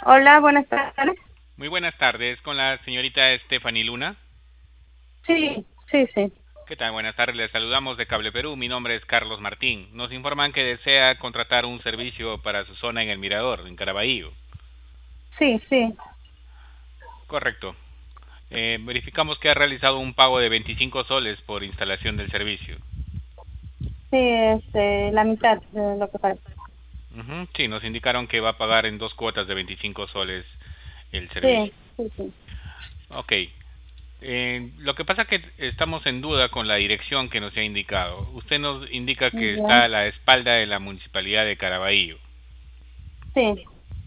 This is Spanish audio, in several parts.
Hola, buenas tardes. Muy buenas tardes, con la señorita Stephanie Luna. Sí, sí, sí. ¿Qué tal? Buenas tardes, les saludamos de Cable Perú. Mi nombre es Carlos Martín. Nos informan que desea contratar un servicio para su zona en El Mirador, en Caraballo. Sí, sí. Correcto. Verificamos que ha realizado un pago de 25 soles por instalación del servicio. Sí, la mitad de lo que falta. Ujú, sí, nos indicaron que va a pagar en dos cuotas de 25 soles el servicio. Sí, sí, sí. Ok. Lo que pasa es que estamos en duda con la dirección que nos ha indicado. Usted nos indica que Ya. está a la espalda de la municipalidad de Caraballo. Sí.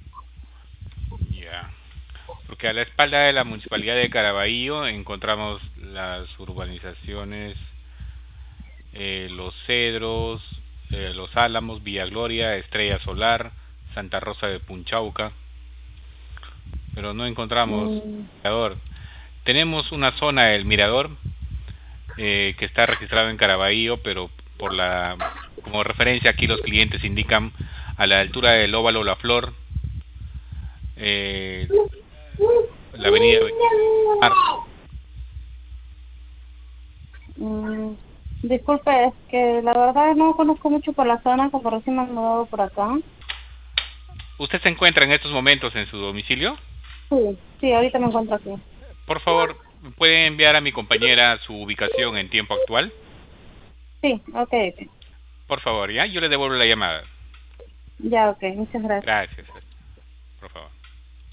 Ya. Porque a la espalda de la municipalidad de Caraballo encontramos las urbanizaciones, Los Cedros, Los Álamos, Villa Gloria, Estrella Solar, Santa Rosa de Punchauca, pero no encontramos Mm, mirador. Tenemos una zona del mirador que está registrado en Caraballo, pero por la como referencia aquí los clientes indican a la altura del óvalo La Flor, eh, la avenida Marzo. mm, disculpe, es que la verdad no conozco mucho por la zona, como recién me han mudado por acá. ¿Usted se encuentra en estos momentos en su domicilio? Sí, sí, ahorita me encuentro aquí. Por favor, ¿puede enviar a mi compañera su ubicación en tiempo actual? Sí, ok, ok. Por favor, ¿ya? Yo le devuelvo la llamada. Ya, ok, muchas gracias. Gracias. Por favor.